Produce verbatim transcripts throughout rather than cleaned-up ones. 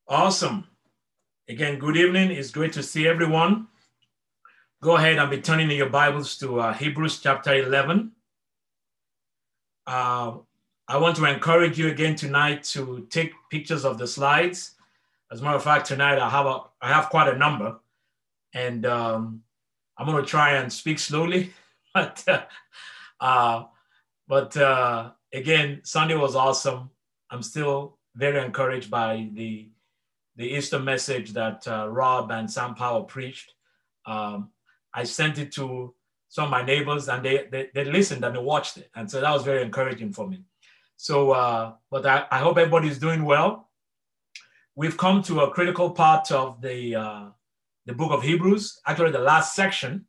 Awesome. Again, good evening. It's great to see everyone. Go ahead and be turning in your Bibles to uh, Hebrews chapter eleven. Uh, I want to encourage you again tonight to take pictures of the slides. As a matter of fact, tonight I have a, I have quite a number, and um, I'm going to try and speak slowly. but uh, uh, but uh, again, Sunday was awesome. I'm still very encouraged by the the Easter message that uh, Rob and Sam Powell preached. Um, I sent it to some of my neighbors, and they, they, they listened and they watched it. And so that was very encouraging for me. So, uh, but I, I hope everybody's doing well. We've come to a critical part of the, uh, the book of Hebrews, actually the last section,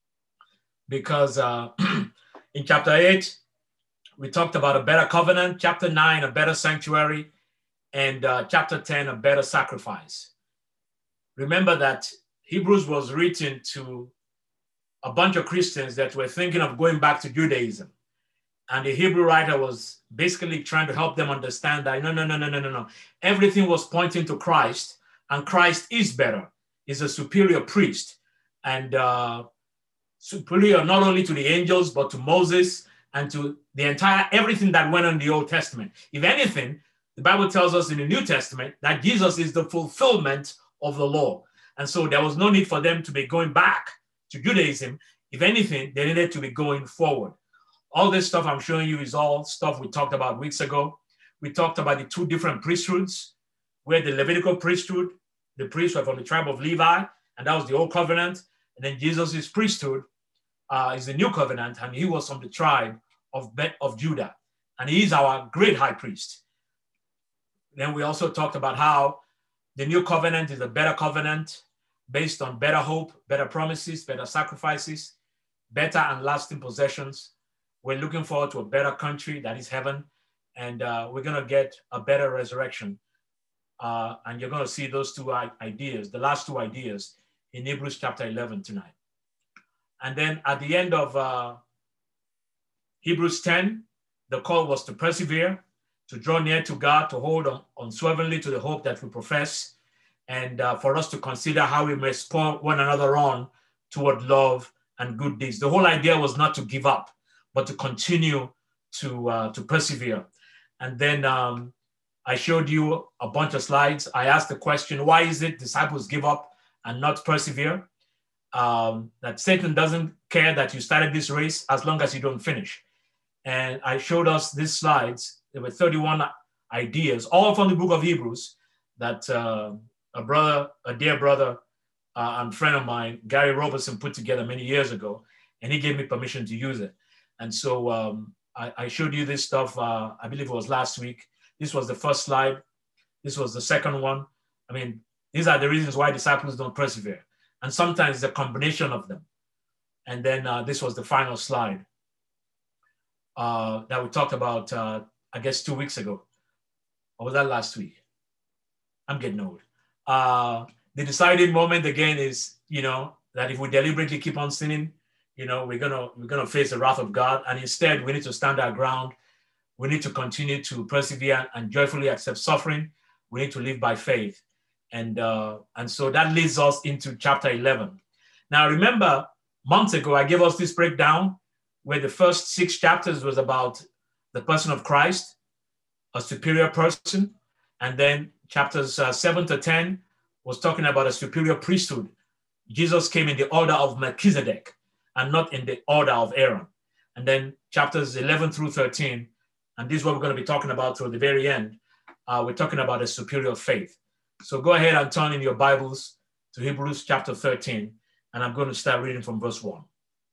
because uh, in chapter eight, we talked about a better covenant, chapter nine, a better sanctuary, and uh, chapter ten, a better sacrifice. Remember that Hebrews was written to a bunch of Christians that were thinking of going back to Judaism. And the Hebrew writer was basically trying to help them understand that no, no, no, no, no, no, no. Everything was pointing to Christ, and Christ is better. He's a superior priest, and uh, superior not only to the angels, but to Moses and to the entire, everything that went on in the Old Testament. If anything, the Bible tells us in the New Testament that Jesus is the fulfillment of the law. And so there was no need for them to be going back to Judaism. If anything, they needed to be going forward. All this stuff I'm showing you is all stuff we talked about weeks ago. We talked about the two different priesthoods, where the Levitical priesthood, the priests were from the tribe of Levi, and that was the old covenant. And then Jesus' priesthood uh, is the new covenant, and he was from the tribe of, Bet- of Judah. And he is our great high priest. Then we also talked about how the new covenant is a better covenant based on better hope, better promises, better sacrifices, better and lasting possessions. We're looking forward to a better country, that is heaven, and uh, we're going to get a better resurrection. Uh, and you're going to see those two ideas, the last two ideas, in Hebrews chapter eleven tonight. And then at the end of uh, Hebrews ten, the call was to persevere, to draw near to God, to hold on unswervingly to the hope that we profess, and uh, for us to consider how we may spur one another on toward love and good deeds. The whole idea was not to give up, but to continue to, uh, to persevere. And then um, I showed you a bunch of slides. I asked the question, why is it disciples give up and not persevere? Um, that Satan doesn't care that you started this race as long as you don't finish. And I showed us these slides. There were thirty-one ideas, all from the book of Hebrews, that uh, a brother, a dear brother uh, and friend of mine, Gary Robertson, put together many years ago, and he gave me permission to use it. And so um, I, I showed you this stuff, uh, I believe it was last week. This was the first slide. This was the second one. I mean, these are the reasons why disciples don't persevere. And sometimes it's a combination of them. And then uh, this was the final slide uh, that we talked about uh, I guess two weeks ago. Or was that last week? I'm getting old. Uh, the deciding moment again is, you know, that if we deliberately keep on sinning, you know, we're gonna we're gonna face the wrath of God. And instead, we need to stand our ground. We need to continue to persevere and joyfully accept suffering. We need to live by faith. And uh, and so that leads us into chapter eleven. Now, remember, months ago, I gave us this breakdown where the first six chapters was about the person of Christ, a superior person. And then chapters uh, seven to ten was talking about a superior priesthood. Jesus came in the order of Melchizedek and not in the order of Aaron. And then chapters eleven through thirteen, and this is what we're going to be talking about through the very end. Uh, we're talking about a superior faith. So go ahead and turn in your Bibles to Hebrews chapter thirteen, and I'm going to start reading from verse one.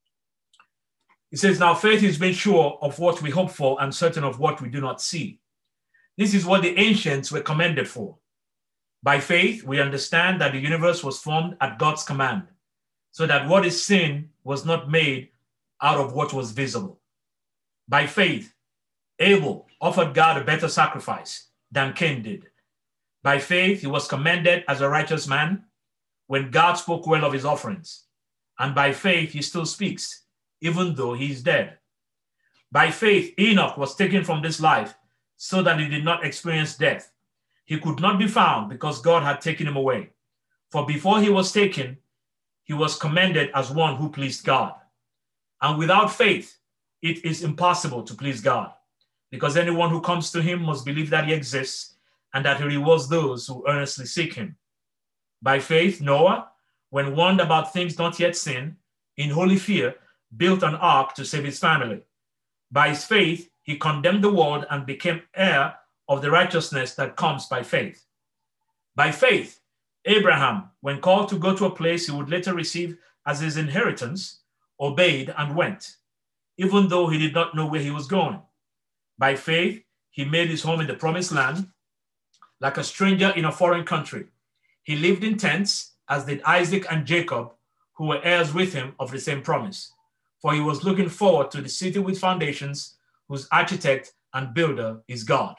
It says, now faith is made sure of what we hope for and certain of what we do not see. This is what the ancients were commended for. By faith, we understand that the universe was formed at God's command, so that what is seen was not made out of what was visible. By faith, Abel offered God a better sacrifice than Cain did. By faith, he was commended as a righteous man when God spoke well of his offerings. And by faith, he still speaks, even though he is dead. By faith, Enoch was taken from this life so that he did not experience death. He he could not be found because God had taken him away. For before he was taken, he was commended as one who pleased God. And without faith, it is impossible to please God, because anyone who comes to him must believe that he exists and that he rewards those who earnestly seek him. By faith, Noah, when warned about things not yet seen, in holy fear, built an ark to save his family. By his faith, he condemned the world and became heir of the righteousness that comes by faith. By faith, Abraham, when called to go to a place he would later receive as his inheritance, obeyed and went, even though he did not know where he was going. By faith, he made his home in the promised land, like a stranger in a foreign country. He lived in tents, as did Isaac and Jacob, who were heirs with him of the same promise. For he was looking forward to the city with foundations, whose architect and builder is God.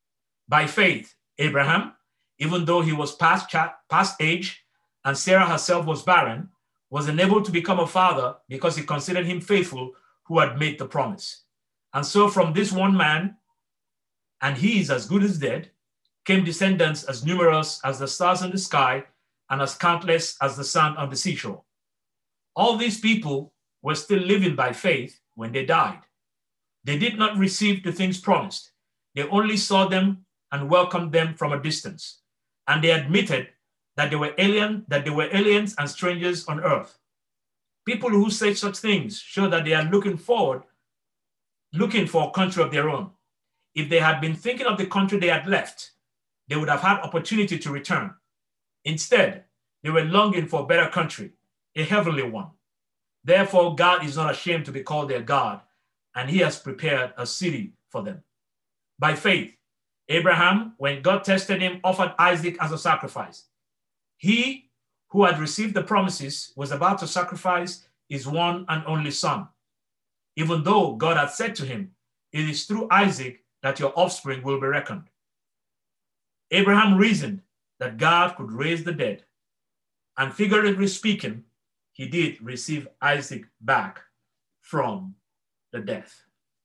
By faith, Abraham, even though he was past, past age and Sarah herself was barren, was enabled to become a father because he considered him faithful who had made the promise. And so from this one man, and he is as good as dead, came descendants as numerous as the stars in the sky and as countless as the sand on the seashore. All these people were still living by faith when they died. They did not receive the things promised. They only saw them and welcomed them from a distance. And they admitted that they were alien, that they were aliens and strangers on earth. People who say such things show that they are looking forward, looking for a country of their own. If they had been thinking of the country they had left, they would have had opportunity to return. Instead, they were longing for a better country, a heavenly one. Therefore, God is not ashamed to be called their God, and he has prepared a city for them. By faith, Abraham, when God tested him, offered Isaac as a sacrifice. He who had received the promises was about to sacrifice his one and only son, even though God had said to him, "It is through Isaac that your offspring will be reckoned." Abraham reasoned that God could raise the dead, and figuratively speaking, he did receive Isaac back from the death.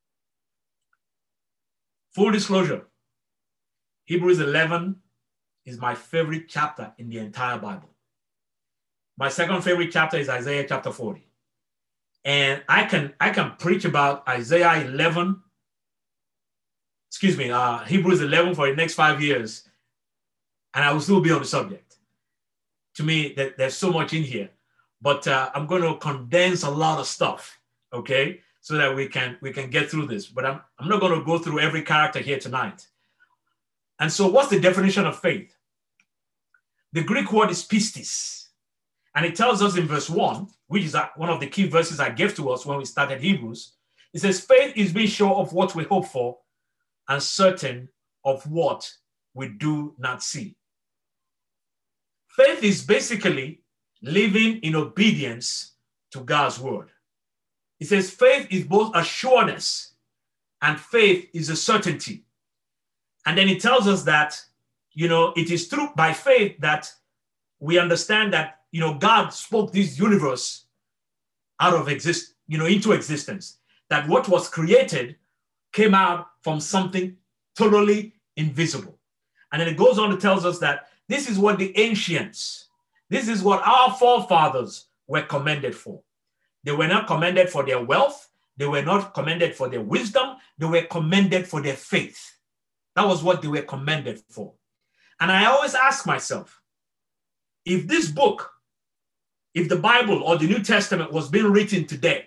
Full disclosure, Hebrews eleven is my favorite chapter in the entire Bible. My second favorite chapter is Isaiah chapter forty. And I can, I can preach about Isaiah eleven, excuse me, uh, Hebrews eleven for the next five years, and I will still be on the subject. To me, there, there's so much in here, but uh, I'm going to condense a lot of stuff, okay, so that we can, we can get through this. But I'm, I'm not going to go through every character here tonight. And so what's the definition of faith? The Greek word is pistis. And it tells us in verse one, which is one of the key verses I gave to us when we started Hebrews. It says, faith is being sure of what we hope for and certain of what we do not see. Faith is basically living in obedience to God's word. It says faith is both a sureness and faith is a certainty. And then it tells us that, you know, it is through by faith that we understand that, you know, God spoke this universe out of exist, you know, into existence. That what was created came out from something totally invisible. And then it goes on to tell us that this is what the ancients, this is what our forefathers were commended for. They were not commended for their wealth. They were not commended for their wisdom. They were commended for their faith. That was what they were commended for. And I always ask myself, if this book, if the Bible or the New Testament was being written today,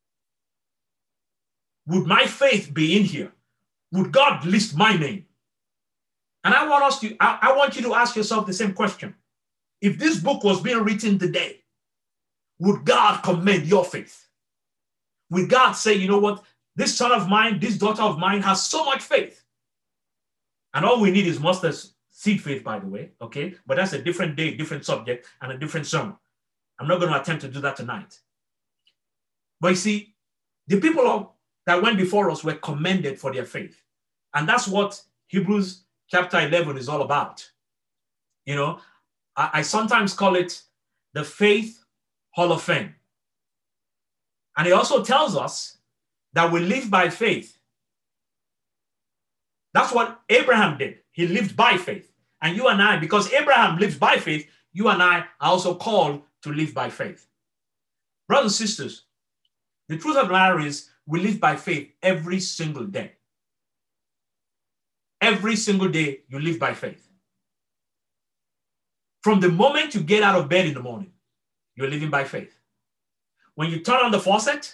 would my faith be in here? Would God list my name? And I want us to, I, I want you to ask yourself the same question. If this book was being written today, would God commend your faith? Would God say, you know what, this son of mine, this daughter of mine has so much faith. And all we need is mustard seed faith, by the way, okay? But that's a different day, different subject, and a different sermon. I'm not going to attempt to do that tonight. But you see, the people of, that went before us were commended for their faith. And that's what Hebrews chapter eleven is all about. You know, I, I sometimes call it the Faith Hall of Fame. And it also tells us that we live by faith. That's what Abraham did. He lived by faith. And you and I, because Abraham lives by faith, you and I are also called to live by faith. Brothers and sisters, the truth of the matter is we live by faith every single day. Every single day you live by faith. From the moment you get out of bed in the morning, you're living by faith. When you turn on the faucet,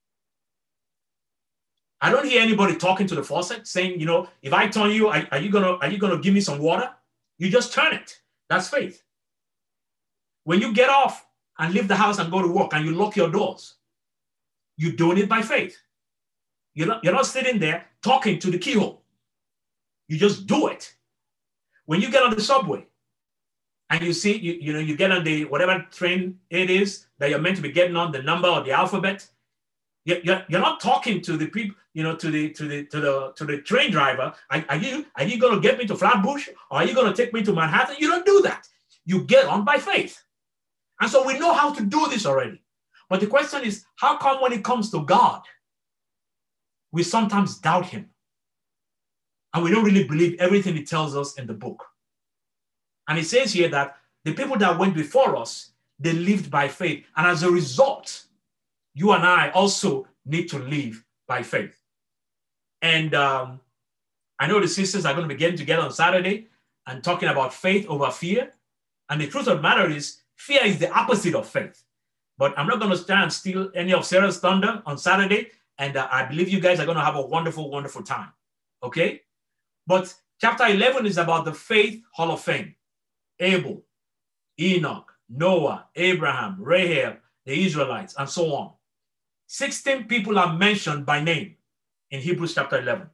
I don't hear anybody talking to the faucet saying, you know, if I turn you, are, are you gonna, are you gonna give me some water? You just turn it. That's faith. When you get off and leave the house and go to work and you lock your doors, you're doing it by faith. You're not, you're not sitting there talking to the keyhole. You just do it. When you get on the subway and you see, you, you know, you get on the whatever train it is that you're meant to be getting on, the number or the alphabet, you're, you're, you're not talking to the people, you know, to the to the to the to the train driver. Are, are you are you going to get me to Flatbush or are you going to take me to Manhattan? You don't do that. You get on by faith. And so we know how to do this already. But the question is, how come when it comes to God, we sometimes doubt him and we don't really believe everything he tells us in the book? And it says here that the people that went before us, they lived by faith. And as a result, you and I also need to live by faith. And um, I know the sisters are going to be getting together on Saturday and talking about faith over fear. And the truth of the matter is, fear is the opposite of faith. But I'm not going to try and steal any of Sarah's thunder on Saturday. And uh, I believe you guys are going to have a wonderful, wonderful time. Okay? But chapter eleven is about the faith hall of fame. Abel, Enoch, Noah, Abraham, Rahab, the Israelites, and so on. sixteen people are mentioned by name in Hebrews chapter eleven.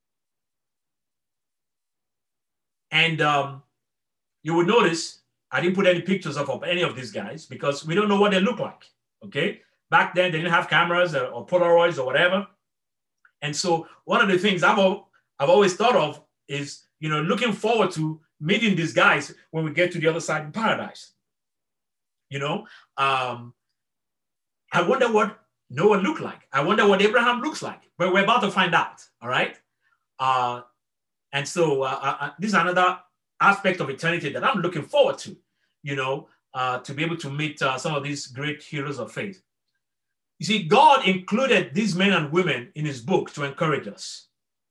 And um, you will notice I didn't put any pictures of, of any of these guys because we don't know what they look like, okay? Back then, they didn't have cameras or, or Polaroids or whatever. And so one of the things I've, I've always thought of is, you know, looking forward to meeting these guys when we get to the other side in paradise. You know, um, I wonder what Noah looked like. I wonder what Abraham looks like. But we're about to find out, all right? Uh, and so uh, uh, this is another aspect of eternity that I'm looking forward to, you know, uh, to be able to meet uh, some of these great heroes of faith. You see, God included these men and women in his book to encourage us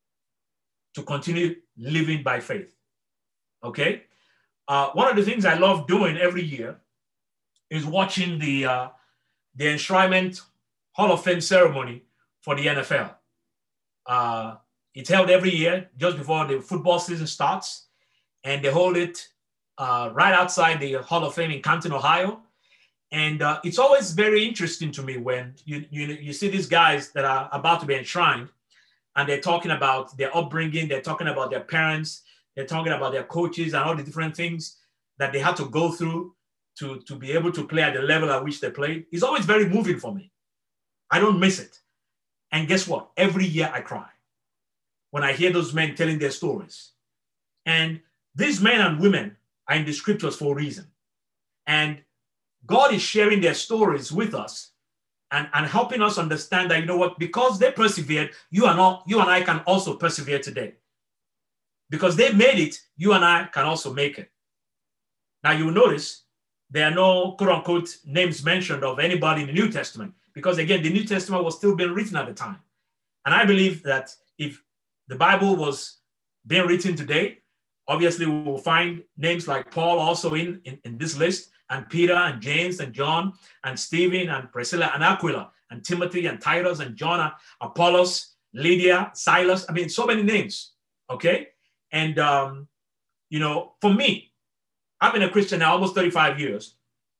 to continue living by faith, okay? Uh, one of the things I love doing every year is watching the, uh, the enshrinement Hall of Fame ceremony for the N F L. Uh, it's held every year just before the football season starts. And they hold it uh, right outside the Hall of Fame in Canton, Ohio. And uh, it's always very interesting to me when you, you, you see these guys that are about to be enshrined and they're talking about their upbringing, they're talking about their parents, they're talking about their coaches and all the different things that they had to go through to, to be able to play at the level at which they played. It's always very moving for me. I don't miss it. And guess what? Every year I cry when I hear those men telling their stories. And these men and women are in the scriptures for a reason. And God is sharing their stories with us and, and helping us understand that, you know what, because they persevered, you and, all, you and I can also persevere today. Because they made it, you and I can also make it. Now you will notice there are no quote unquote names mentioned of anybody in the New Testament, because again, the New Testament was still being written at the time. And I believe that if the Bible was being written today, obviously, we will find names like Paul also in, in, in this list, and Peter and James and John and Stephen and Priscilla and Aquila and Timothy and Titus and John, Apollos, Lydia, Silas. I mean, so many names, okay? And, um, you know, for me, I've been a Christian now almost thirty-five years.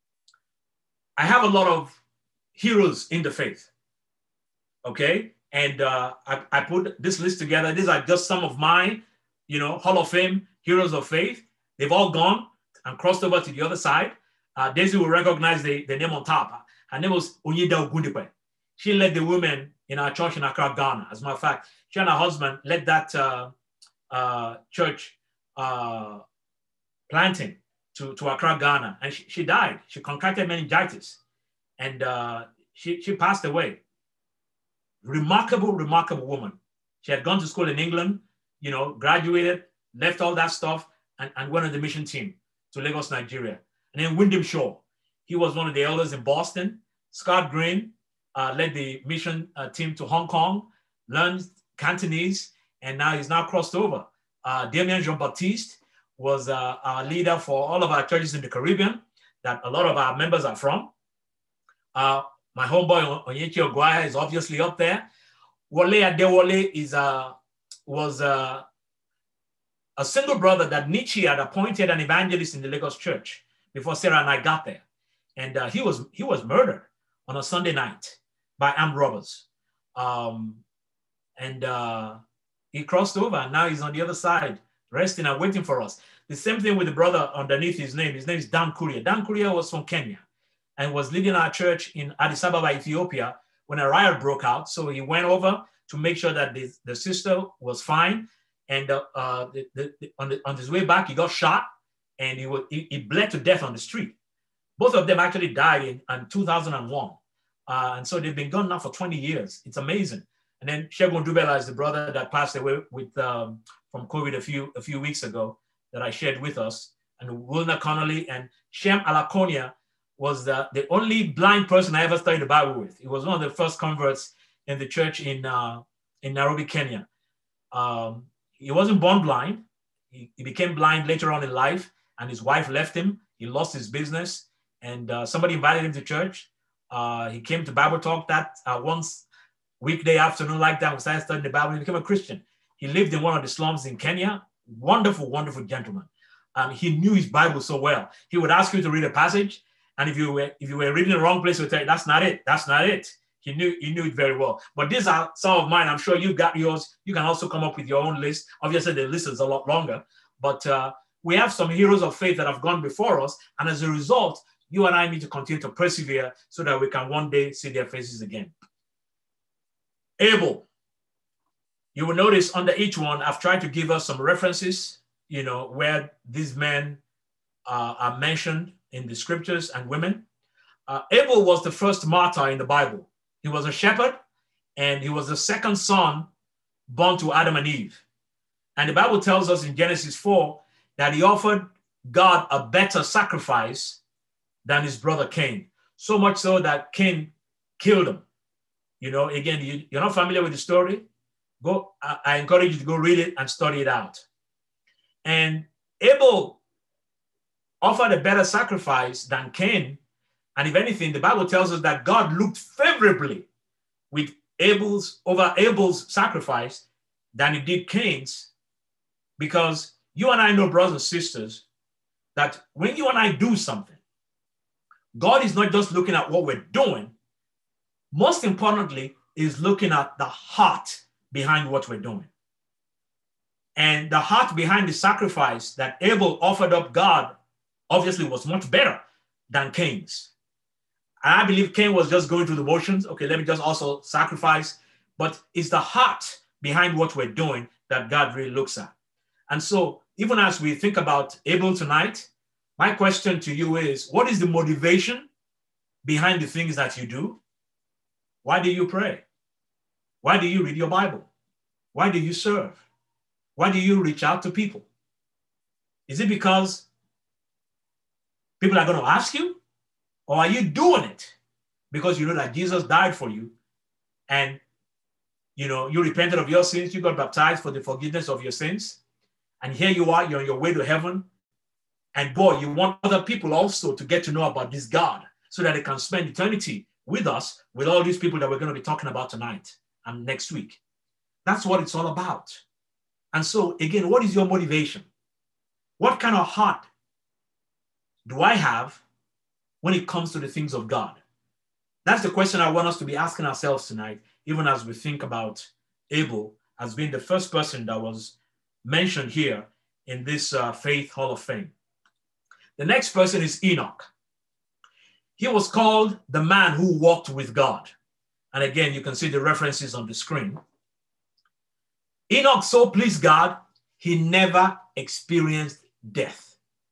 I have a lot of heroes in the faith, okay? And uh, I, I put this list together. These are just some of my, you know, Hall of Fame heroes of faith. They've all gone and crossed over to the other side. Uh, Daisy will recognize the, the name on top. Her name was Onyeda Ogundipe. She led the women in our church in Accra, Ghana. As a matter of fact, she and her husband led that uh, uh, church uh, planting to, to Accra, Ghana. And she, she died. She contracted meningitis. And uh, she, she passed away. Remarkable, remarkable woman. She had gone to school in England, you know, graduated, left all that stuff, and, and went on the mission team to Lagos, Nigeria. And then Wyndham Shaw, he was one of the elders in Boston. Scott Green uh, led the mission uh, team to Hong Kong, learned Cantonese, and now he's now crossed over. Uh, Damien Jean-Baptiste was uh, our leader for all of our churches in the Caribbean that a lot of our members are from. Uh, my homeboy Onyechi Oguaya is obviously up there. Wole Adewole is, uh, was uh, a single brother that Nietzsche had appointed an evangelist in the Lagos church before Sarah and I got there. And uh, he was he was murdered on a Sunday night by armed robbers. Um, and uh, he crossed over, and now he's on the other side, resting and waiting for us. The same thing with the brother underneath his name. His name is Dan Kuria. Dan Kuria was from Kenya and was leading our church in Addis Ababa, Ethiopia, when a riot broke out. So he went over to make sure that the, the sister was fine. And uh, uh, the, the, the, on, the, on his way back, he got shot, and he, was, he, he bled to death on the street. Both of them actually died in, in two thousand one. Uh, and so they've been gone now for twenty years. It's amazing. And then Shegun Dubela is the brother that passed away with, um, from COVID a few, a few weeks ago that I shared with us. And Wilna Connolly and Shem Alakonia was the, the only blind person I ever studied the Bible with. He was one of the first converts in the church in, uh, in Nairobi, Kenya. Um, he wasn't born blind. He, he became blind later on in life, and his wife left him. He lost his business, and uh, somebody invited him to church. Uh, he came to Bible Talk that uh, once weekday afternoon like that. We started studying the Bible. He became a Christian. He lived in one of the slums in Kenya. Wonderful, wonderful gentleman. Um, he knew his Bible so well. He would ask you to read a passage, and if you were if you were reading the wrong place, he would tell you, that's not it. That's not it. He knew he knew it very well. But these are some of mine. I'm sure you got yours. You can also come up with your own list. Obviously, the list is a lot longer. But uh, we have some heroes of faith that have gone before us. And as a result, you and I need to continue to persevere so that we can one day see their faces again. Abel. You will notice under each one, I've tried to give us some references, you know, where these men uh, are mentioned in the scriptures and women. Uh, Abel was the first martyr in the Bible. He was a shepherd, and he was the second son born to Adam and Eve. And the Bible tells us in Genesis four that he offered God a better sacrifice than his brother Cain. So much so that Cain killed him. You know, again, you, you're not familiar with the story? Go, I, I encourage you to go read it and study it out. And Abel offered a better sacrifice than Cain. And if anything, the Bible tells us that God looked favorably with Abel's over Abel's sacrifice than he did Cain's, because you and I know, brothers and sisters, that when you and I do something, God is not just looking at what we're doing. Most importantly, is looking at the heart behind what we're doing. And the heart behind the sacrifice that Abel offered up God obviously was much better than Cain's. And I believe Cain was just going through the motions. Okay, let me just also sacrifice. But it's the heart behind what we're doing that God really looks at. And so even as we think about Abel tonight, my question to you is, what is the motivation behind the things that you do? Why do you pray? Why do you read your Bible? Why do you serve? Why do you reach out to people? Is it because people are going to ask you? Or are you doing it because you know that Jesus died for you, and you know you repented of your sins, you got baptized for the forgiveness of your sins, and here you are, you're on your way to heaven, and boy, you want other people also to get to know about this God so that they can spend eternity with us, with all these people that we're going to be talking about tonight and next week. That's what it's all about. And so again, what is your motivation? What kind of heart do I have when it comes to the things of God? That's the question I want us to be asking ourselves tonight, even as we think about Abel as being the first person that was mentioned here in this uh, Faith Hall of Fame. The next person is Enoch. He was called the man who walked with God. And again, you can see the references on the screen. Enoch so pleased God, he never experienced death.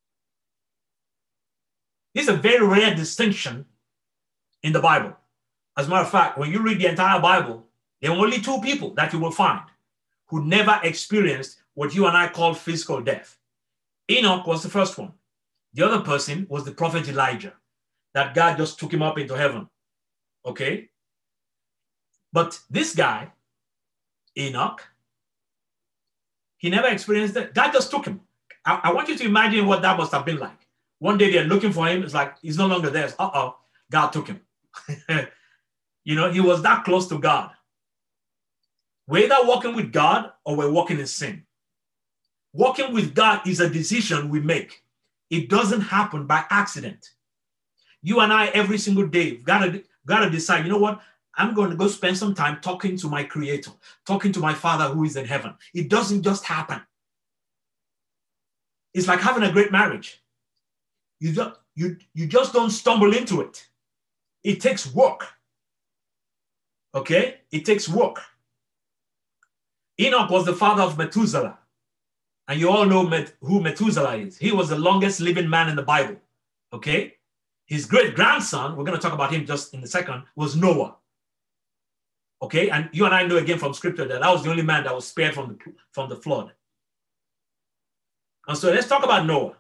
This is a very rare distinction in the Bible. As a matter of fact, when you read the entire Bible, there are only two people that you will find who never experienced what you and I call physical death. Enoch was the first one. The other person was the prophet Elijah, that God just took him up into heaven. Okay? But this guy, Enoch, he never experienced that. God just took him. I, I want you to imagine what that must have been like. One day they're looking for him. It's like, he's no longer there. Uh-oh, God took him. You know, he was that close to God. We're either walking with God or we're walking in sin. Walking with God is a decision we make. It doesn't happen by accident. You and I, every single day, got to got to decide, you know what? I'm going to go spend some time talking to my Creator, talking to my Father who is in heaven. It doesn't just happen. It's like having a great marriage. You just, you, you just don't stumble into it. It takes work. Okay? It takes work. Enoch was the father of Methuselah. And you all know Met, who Methuselah is. He was the longest living man in the Bible. Okay? His great-grandson, we're going to talk about him just in a second, was Noah. Okay? And you and I know again from scripture that that was the only man that was spared from the, from the flood. And so let's talk about Noah.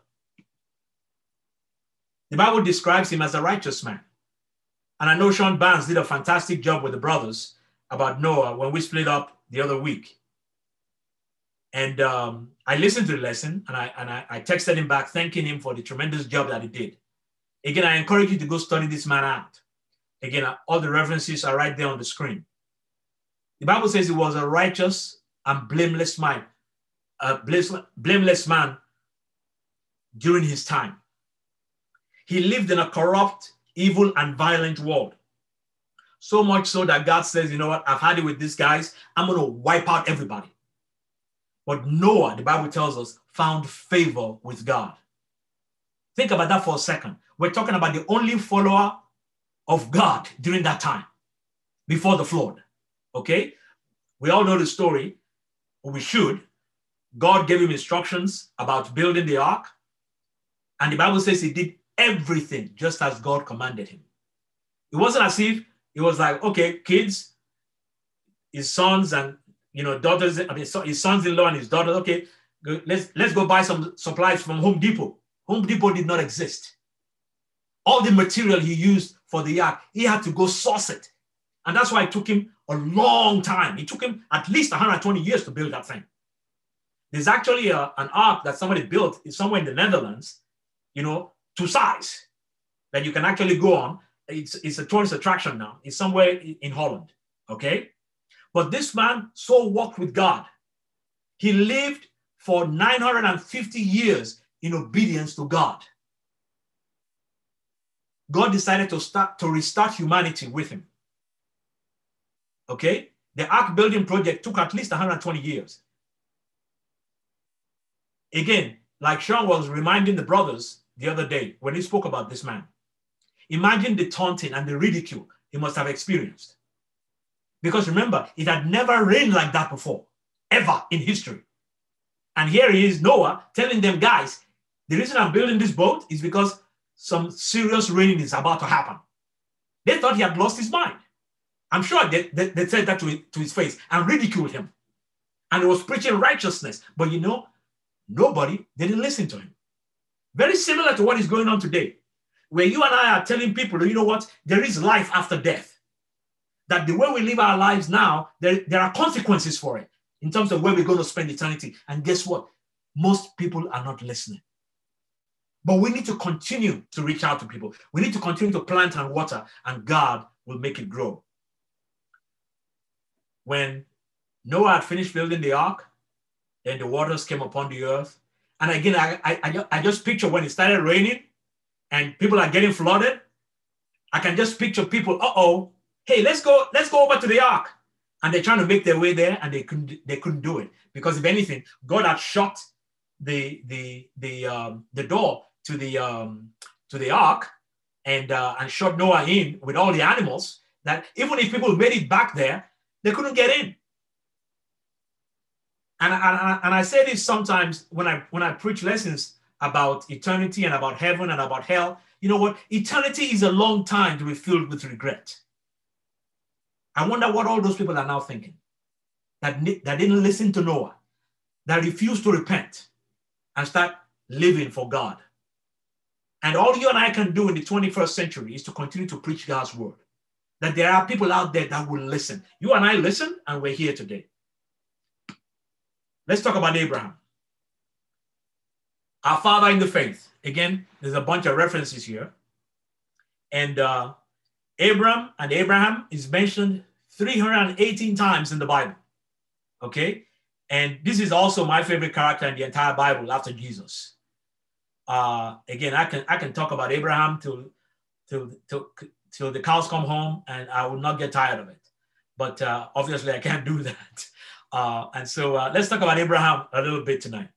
The Bible describes him as a righteous man. And I know Sean Barnes did a fantastic job with the brothers about Noah when we split up the other week. And um, I listened to the lesson and, I, and I, I texted him back, thanking him for the tremendous job that he did. Again, I encourage you to go study this man out. Again, all the references are right there on the screen. The Bible says he was a righteous and blameless man, a blameless man during his time. He lived in a corrupt, evil, and violent world. So much so that God says, you know what, I've had it with these guys. I'm going to wipe out everybody. But Noah, the Bible tells us, found favor with God. Think about that for a second. We're talking about the only follower of God during that time, before the flood. Okay? We all know the story, or we should. God gave him instructions about building the ark. And the Bible says he did everything just as God commanded him. It wasn't as if it was like, okay, kids, his sons and you know daughters, I mean, his sons-in-law and his daughters, okay, let's let's go buy some supplies from Home Depot. Home Depot did not exist. All the material he used for the ark, he had to go source it. And that's why it took him a long time. It took him at least one hundred twenty years to build that thing. There's actually a, an ark that somebody built somewhere in the Netherlands, you know, to size that you can actually go on. It's, it's a tourist attraction now. It's somewhere in Holland, okay? But this man so walked with God. He lived for nine hundred fifty years in obedience to God. God decided to start to restart humanity with him. Okay? The ark building project took at least one hundred twenty years. Again, like Sean was reminding the brothers the other day when he spoke about this man. Imagine the taunting and the ridicule he must have experienced. Because remember, it had never rained like that before, ever in history. And here he is, Noah, telling them, guys, the reason I'm building this boat is because some serious raining is about to happen. They thought he had lost his mind. I'm sure they, they, they said that to, to his face and ridiculed him. And he was preaching righteousness. But you know, nobody didn't listen to him. Very similar to what is going on today, where you and I are telling people, you know what, there is life after death. That the way we live our lives now, there, there are consequences for it in terms of where we're going to spend eternity. And guess what? Most people are not listening. But we need to continue to reach out to people. We need to continue to plant and water, and God will make it grow. When Noah had finished building the ark, then the waters came upon the earth. And again, I, I, I just picture when it started raining and people are getting flooded, I can just picture people, uh-oh, hey, let's go, let's go over to the ark. And they're trying to make their way there and they couldn't, they couldn't do it. Because if anything, God had shut the, the, the, um, the door to the, um, to the ark and, uh, and shut Noah in with all the animals, that even if people made it back there, they couldn't get in. And, and, and I say this sometimes when I, when I preach lessons about eternity and about heaven and about hell. You know what? Eternity is a long time to be filled with regret. I wonder what all those people are now thinking, that, that didn't listen to Noah, that refused to repent and start living for God. And all you and I can do in the twenty-first century is to continue to preach God's word. That there are people out there that will listen. You and I listen, and we're here today. Let's talk about Abraham. Our father in the faith. Again, there's a bunch of references here. And uh, Abram and Abraham is mentioned three hundred eighteen times in the Bible. Okay? And this is also my favorite character in the entire Bible after Jesus. Uh, again, I can I can talk about Abraham till, till, till, till the cows come home, and I will not get tired of it. But uh, obviously, I can't do that. Uh, and so uh, let's talk about Abraham a little bit tonight.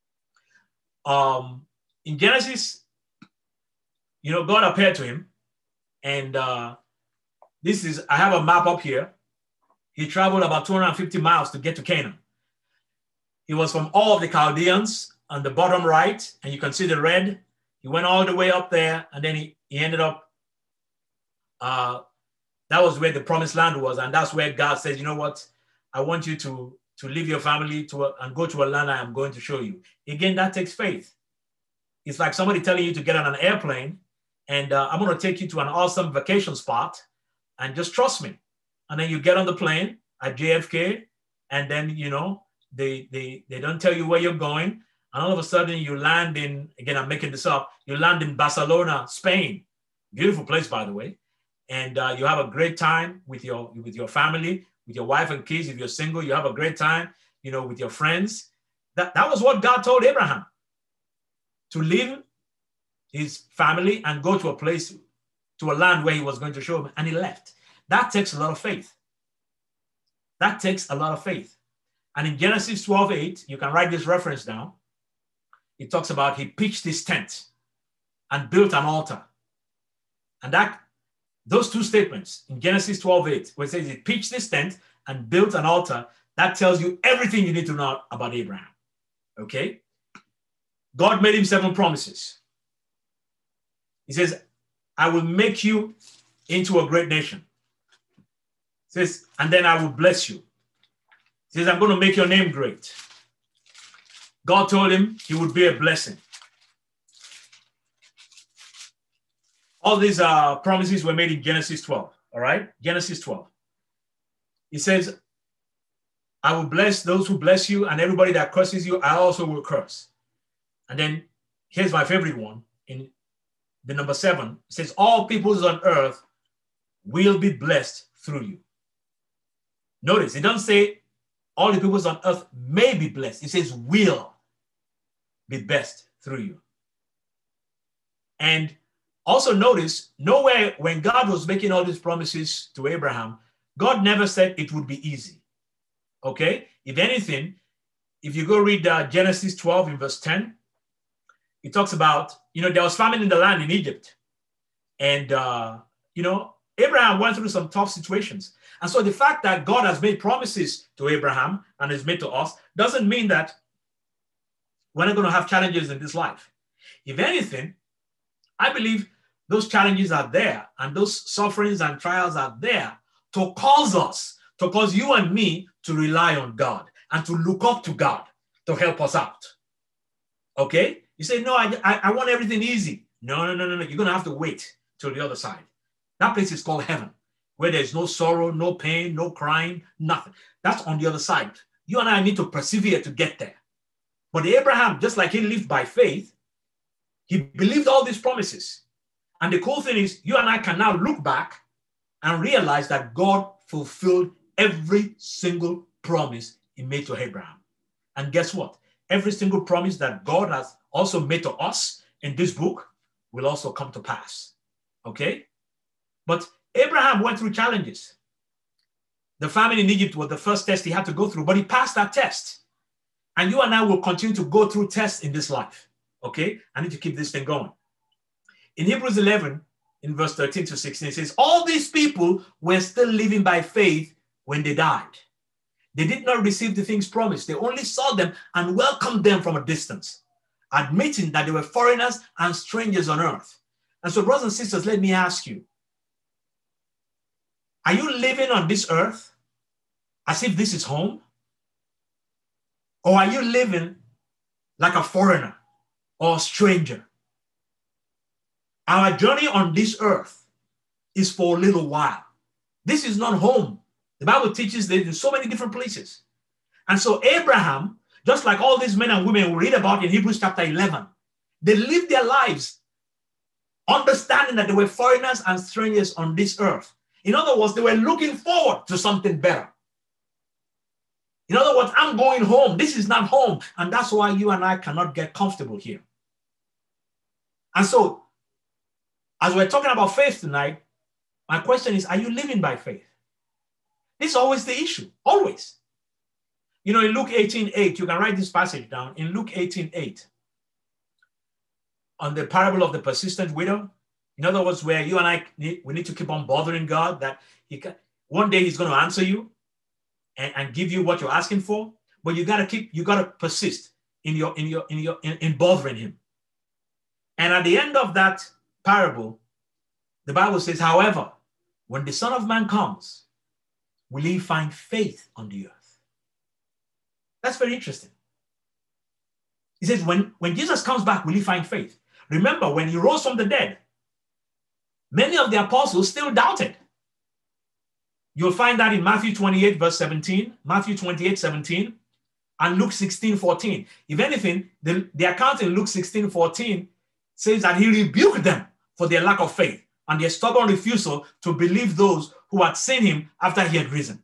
Um, in Genesis, you know, God appeared to him. And uh, this is, I have a map up here. He traveled about two hundred fifty miles to get to Canaan. He was from all of the Chaldeans on the bottom right, and you can see the red. He went all the way up there, and then he, he ended up, uh, that was where the promised land was. And that's where God says, you know what? I want you to, to leave your family to a, and go to a land I am going to show you. Again, that takes faith. It's like somebody telling you to get on an airplane, and uh, I'm going to take you to an awesome vacation spot, and just trust me. And then you get on the plane at J F K, and then, you know, they, they, they don't tell you where you're going. And all of a sudden you land in, again, I'm making this up, you land in Barcelona, Spain. Beautiful place, by the way. And uh, you have a great time with your, with your family, with your wife and kids. If you're single, you have a great time, you know, with your friends. That, that was what God told Abraham, to leave his family and go to a place, to a land where he was going to show him, and he left. That takes a lot of faith. That takes a lot of faith. And in Genesis twelve eight, you can write this reference down. It talks about he pitched his tent and built an altar. And that, those two statements in Genesis twelve eight, where it says he pitched his tent and built an altar, that tells you everything you need to know about Abraham. Okay? God made him seven promises. He says, I will make you into a great nation. He says, and then I will bless you. He says, I'm going to make your name great. God told him he would be a blessing. All these uh, promises were made in Genesis twelve, all right? Genesis twelve. He says, I will bless those who bless you, and everybody that curses you, I also will curse. And then here's my favorite one. In the number seven, it says, all peoples on earth will be blessed through you. Notice, it doesn't say all the peoples on earth may be blessed. It says will be blessed through you. And also notice, nowhere when God was making all these promises to Abraham, God never said it would be easy. Okay? If anything, if you go read uh, Genesis twelve in verse ten, it talks about, you know, there was famine in the land in Egypt. And, uh, you know, Abraham went through some tough situations. And so the fact that God has made promises to Abraham and has made to us doesn't mean that we're not going to have challenges in this life. If anything, I believe those challenges are there, and those sufferings and trials are there to cause us, to cause you and me to rely on God and to look up to God to help us out. Okay? You say, no, I, I, I want everything easy. No, no, no, no, no. You're going to have to wait till the other side. That place is called heaven, where there's no sorrow, no pain, no crying, nothing. That's on the other side. You and I need to persevere to get there. But Abraham, just like he lived by faith, he believed all these promises. And the cool thing is, you and I can now look back and realize that God fulfilled every single promise he made to Abraham. And guess what? Every single promise that God has also made to us in this book will also come to pass. Okay? But Abraham went through challenges. The famine in Egypt was the first test he had to go through, but he passed that test. And you and I will continue to go through tests in this life. Okay? I need to keep this thing going. In Hebrews eleven, in verse thirteen to sixteen, it says, all these people were still living by faith when they died. They did not receive the things promised. They only saw them and welcomed them from a distance, admitting that they were foreigners and strangers on earth. And so, brothers and sisters, let me ask you, are you living on this earth as if this is home? Or are you living like a foreigner, or stranger. Our journey on this earth is for a little while. This is not home. The Bible teaches that in so many different places. And so Abraham, just like all these men and women we read about in Hebrews chapter eleven, they lived their lives understanding that they were foreigners and strangers on this earth. In other words, they were looking forward to something better. In other words, I'm going home. This is not home. And that's why you and I cannot get comfortable here. And so, as we're talking about faith tonight, my question is, are you living by faith? This is always the issue, always. You know, in Luke eighteen eight, you can write this passage down. In Luke eighteen eight, on the parable of the persistent widow, in other words, where you and I, need, we need to keep on bothering God that he can, one day he's going to answer you and, and give you what you're asking for, but you got to keep, you got to persist in your, in your, in your, in, in bothering him. And at the end of that parable, the Bible says, however, when the Son of Man comes, will he find faith on the earth? That's very interesting. He says, when, when Jesus comes back, will he find faith? Remember, when he rose from the dead, many of the apostles still doubted. You'll find that in Matthew twenty-eight, verse seventeen, Matthew twenty-eight, seventeen, and Luke sixteen, fourteen. If anything, the, the account in Luke sixteen, fourteen says that he rebuked them for their lack of faith and their stubborn refusal to believe those who had seen him after he had risen.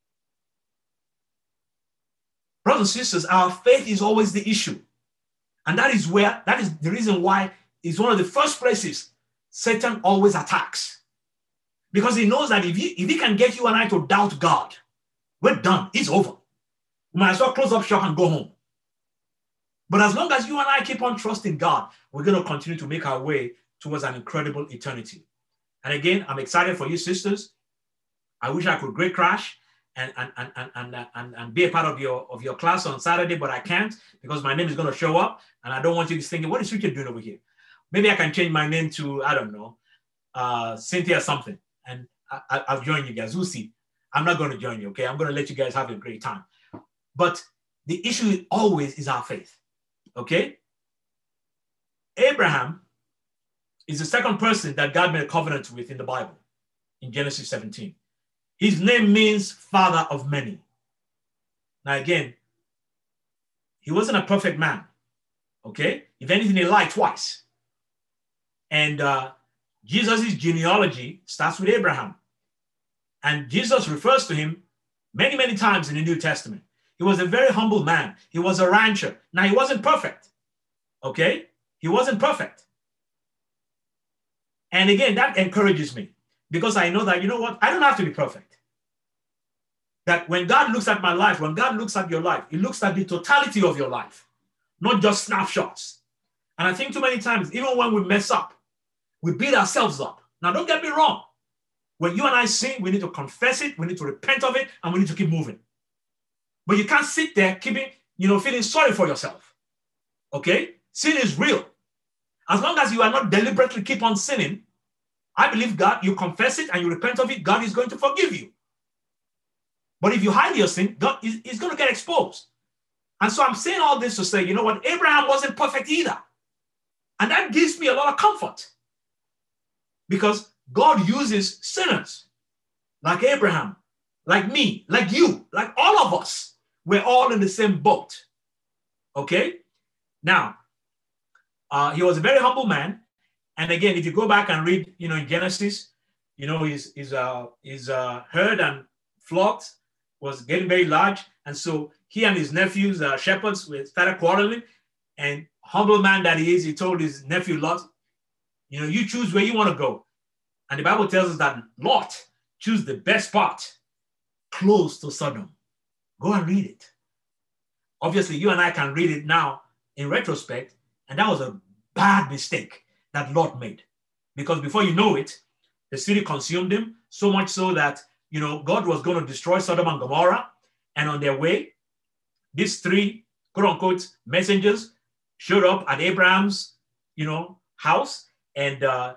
Brothers and sisters, our faith is always the issue. And that is where, that is the reason why it's one of the first places Satan always attacks. Because he knows that if he, if he can get you and I to doubt God, we're done. It's over. We might as well close up shop and go home. But as long as you and I keep on trusting God, we're going to continue to make our way towards an incredible eternity. And again, I'm excited for you, sisters. I wish I could grade crash and, and, and, and, and, and, and be a part of your, of your class on Saturday, but I can't because my name is going to show up. And I don't want you to thinking, what is Richard doing over here? Maybe I can change my name to, I don't know, uh, Cynthia something. And I, I, I'll join you guys. We'll see. I'm not going to join you, okay? I'm going to let you guys have a great time. But the issue always is our faith, okay? Abraham is the second person that God made a covenant with in the Bible, in Genesis seventeen. His name means father of many. Now again, he wasn't a perfect man, okay? If anything, he lied twice. And uh, Jesus' genealogy starts with Abraham. And Jesus refers to him many, many times in the New Testament. He was a very humble man. He was a rancher. Now, he wasn't perfect, okay? He wasn't perfect. And again, that encourages me because I know that, you know what? I don't have to be perfect. That when God looks at my life, when God looks at your life, he looks at the totality of your life, not just snapshots. And I think too many times, even when we mess up, we beat ourselves up. Now, don't get me wrong. When you and I sin, we need to confess it, we need to repent of it, and we need to keep moving. But you can't sit there keeping, you know, feeling sorry for yourself. Okay? Sin is real. As long as you are not deliberately keep on sinning, I believe God, you confess it and you repent of it, God is going to forgive you. But if you hide your sin, God is, is going to get exposed. And so I'm saying all this to say, you know what? Abraham wasn't perfect either. And that gives me a lot of comfort. Because God uses sinners like Abraham, like me, like you, like all of us. We're all in the same boat. Okay? Now, uh, he was a very humble man. And again, if you go back and read, you know, in Genesis, you know, his, his, uh, his uh, herd and flocks was getting very large. And so he and his nephews, uh, shepherds, started quarreling. And humble man that he is, he told his nephew Lot, you know, you choose where you want to go. And the Bible tells us that Lot chose the best part, close to Sodom. Go and read it. Obviously, you and I can read it now in retrospect, and that was a bad mistake that Lot made. Because before you know it, the city consumed him, so much so that, you know, God was going to destroy Sodom and Gomorrah. And on their way, these three, quote unquote, messengers showed up at Abraham's, you know, house. And uh,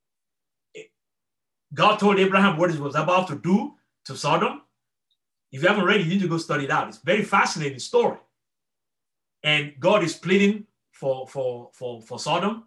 God told Abraham what he was about to do to Sodom. If you haven't read it, you need to go study it out. It's a very fascinating story. And God is pleading for, for, for, for Sodom,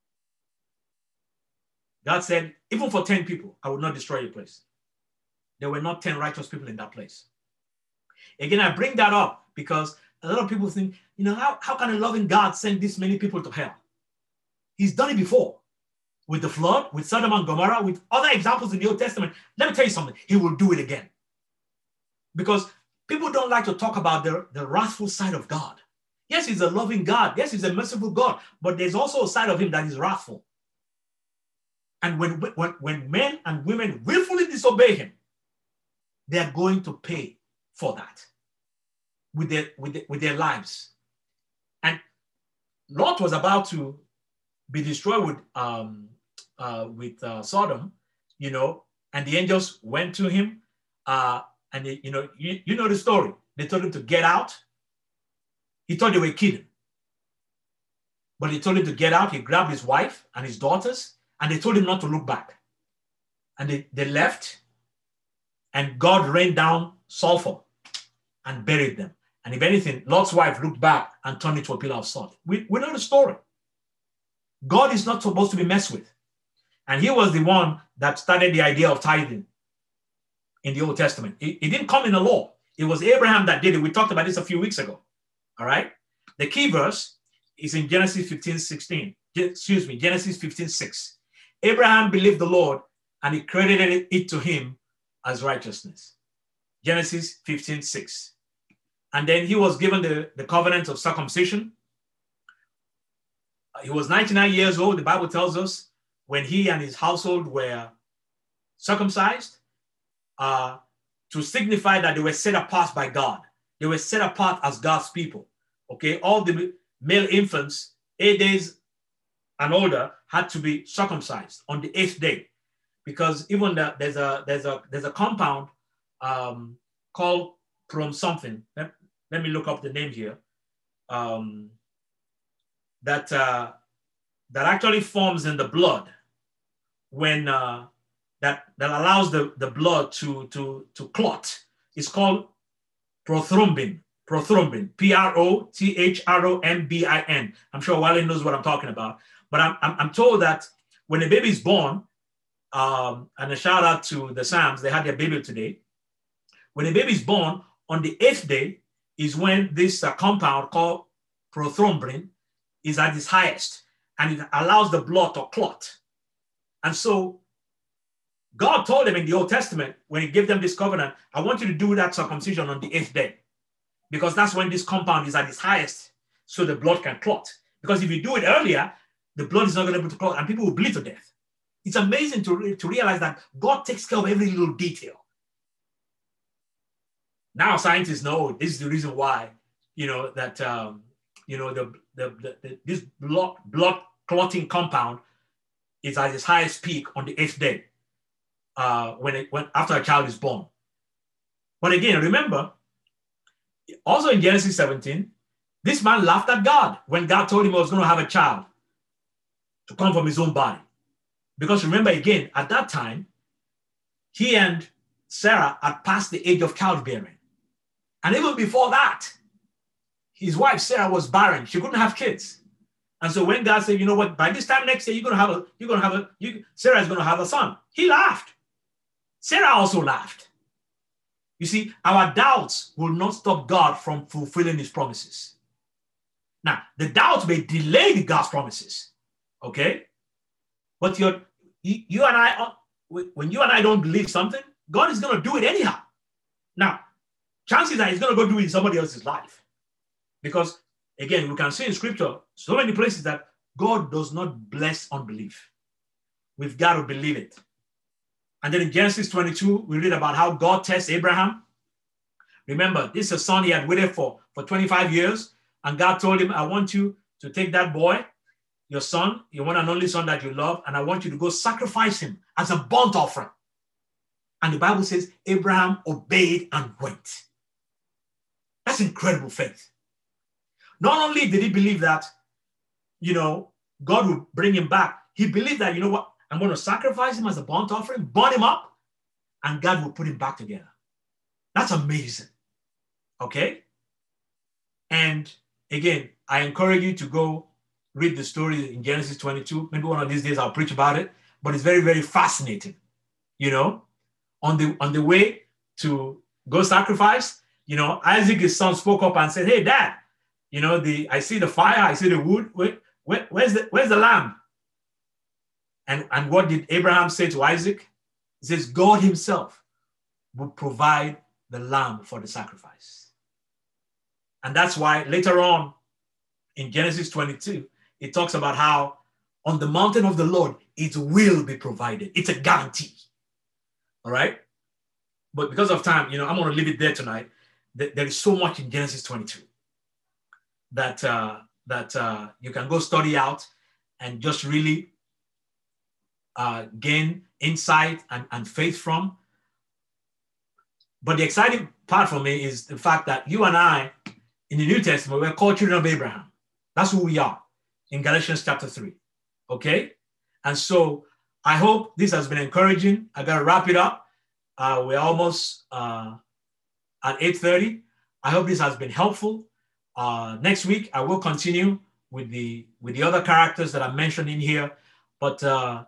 God said, even for ten people, I will not destroy your place. There were not ten righteous people in that place. Again, I bring that up because a lot of people think, you know, how, how can a loving God send this many people to hell? He's done it before with the flood, with Sodom and Gomorrah, with other examples in the Old Testament. Let me tell you something. He will do it again. Because people don't like to talk about the, the wrathful side of God. Yes, he's a loving God. Yes, he's a merciful God. But there's also a side of him that is wrathful. And when, when, when men and women willfully disobey him, they're going to pay for that with their, with their, with their lives. And Lot was about to be destroyed with, um, uh, with uh, Sodom, you know, and the angels went to him. Uh, and, they, you know, you, you know the story. They told him to get out. He thought they were kidding. But they told him to get out. He grabbed his wife and his daughters, and they told him not to look back. And they, they left, and God rained down sulfur and buried them. And if anything, Lot's wife looked back and turned into a pillar of salt. We, we know the story. God is not supposed to be messed with. And he was the one that started the idea of tithing in the Old Testament. It, it didn't come in the law. It was Abraham that did it. We talked about this a few weeks ago. All right. The key verse is in Genesis fifteen sixteen. Excuse me, Genesis fifteen six. Abraham believed the Lord, and he credited it to him as righteousness. Genesis fifteen six. And then he was given the, the covenant of circumcision. He was ninety-nine years old, the Bible tells us, when he and his household were circumcised, uh, to signify that they were set apart by God. They were set apart as God's people. Okay, all the male infants, eight days and older, had to be circumcised on the eighth day, because even the, there's a there's a there's a compound um, called chrome something. Let, let me look up the name here. Um, that uh, that actually forms in the blood when uh, that that allows the, the blood to to to clot. It's called prothrombin. Prothrombin, P R O T H R O M B I N. I'm sure Wally knows what I'm talking about. But I'm, I'm, I'm told that when a baby is born, um, and a shout out to the Sams, they had their baby today. When a baby is born, on the eighth day is when this uh, compound called prothrombin is at its highest, and it allows the blood to clot. And so God told them in the Old Testament, when he gave them this covenant, I want you to do that circumcision on the eighth day, because that's when this compound is at its highest, so the blood can clot. Because if you do it earlier, the blood is not going to be able to clot, and people will bleed to death. It's amazing to, re- to realize that God takes care of every little detail. Now scientists know this is the reason why, you know, that, um, you know, the, the, the, the this blood, blood clotting compound is at its highest peak on the eighth day, uh, when it when after a child is born. But again, remember, also in Genesis seventeen, this man laughed at God when God told him he was going to have a child to come from his own body. Because remember, again, at that time, he and Sarah had passed the age of childbearing. And even before that, his wife, Sarah, was barren. She couldn't have kids. And so when God said, you know what, by this time next year, you're going to have a, you're going to have a, you, Sarah is going to have a son. He laughed. Sarah also laughed. You see, our doubts will not stop God from fulfilling his promises. Now, the doubts may delay the God's promises, okay? But you're, you, you and I, when you and I don't believe something, God is going to do it anyhow. Now, chances are he's going to go do it in somebody else's life. Because, again, we can see in scripture so many places that God does not bless unbelief. We've got to believe it. And then in Genesis twenty-two, we read about how God tests Abraham. Remember, this is a son he had waited for for twenty-five years. And God told him, I want you to take that boy, your son, your one and only son that you love, and I want you to go sacrifice him as a burnt offering. And the Bible says, Abraham obeyed and went. That's incredible faith. Not only did he believe that, you know, God would bring him back, he believed that, you know what, I'm going to sacrifice him as a burnt offering, burn him up, and God will put him back together. That's amazing. Okay? And again, I encourage you to go read the story in Genesis twenty-two. Maybe one of these days I'll preach about it, but it's very, very fascinating. You know, on the on the way to go sacrifice, you know, Isaac, his son, spoke up and said, "Hey, Dad, you know, the I see the fire, I see the wood. Wait, where, where's the where's the lamb?" And, and what did Abraham say to Isaac? He says, God himself will provide the lamb for the sacrifice. And that's why later on in Genesis twenty-two, it talks about how on the mountain of the Lord, it will be provided. It's a guarantee. All right. But because of time, you know, I'm going to leave it there tonight. There is so much in Genesis twenty-two that, uh, that uh, you can go study out and just really uh, gain insight and, and faith from. But the exciting part for me is the fact that you and I, in the New Testament, we're called children of Abraham. That's who we are in Galatians chapter three. Okay? And so I hope this has been encouraging. I got to wrap it up. Uh, we're almost uh, at eight thirty. I hope this has been helpful. Uh, next week, I will continue with the, with the other characters that I mentioned in here. But uh,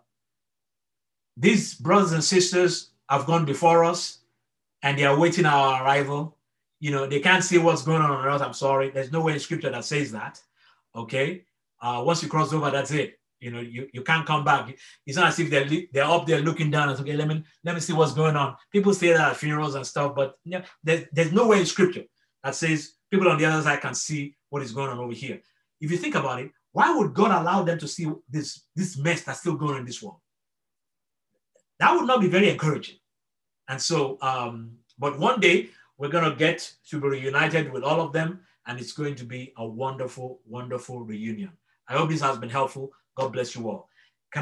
these brothers and sisters have gone before us, and they are waiting our arrival. You know, they can't see what's going on on earth. I'm sorry. There's no way in scripture that says that. Okay. Uh, once you cross over, that's it. You know, you, you can't come back. It's not as if they're, they're up there looking down and say, okay, let me, let me see what's going on. People say that at funerals and stuff, but you know, there's, there's no way in scripture that says people on the other side can see what is going on over here. If you think about it, why would God allow them to see this, this mess that's still going on in this world? That would not be very encouraging. And so, um, but one day we're going to get to be reunited with all of them, and it's going to be a wonderful, wonderful reunion. I hope this has been helpful. God bless you all.